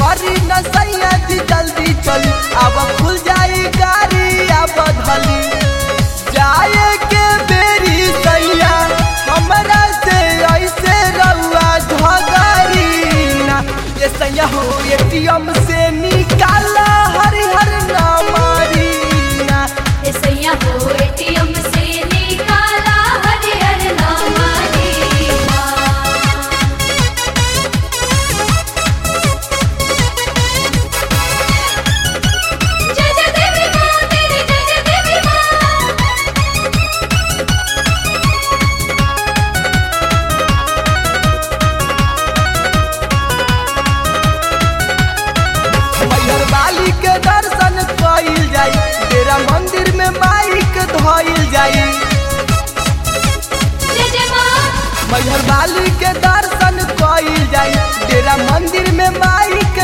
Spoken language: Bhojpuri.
करी न सैया जी जल्दी चली अब खुल जाई गाड़ी अब धली जाए के बेरी सैया हमरा से ऐसे रउआ झगड़ी ना ये सैया हो एटीएम से निकाला हरिहर ना मारी ना ए सैया हो एटीएम से निकाला हरिहर ना मारी जय जय देवी माँ तेरी जय जय देवी माँ मैहर वाली के दर्शन कइल जाई तेरा मंदिर में माइक धइल जाई जय जय माँ मैहर वाली के दर्शन कइल जाई तेरा मंदिर में माइक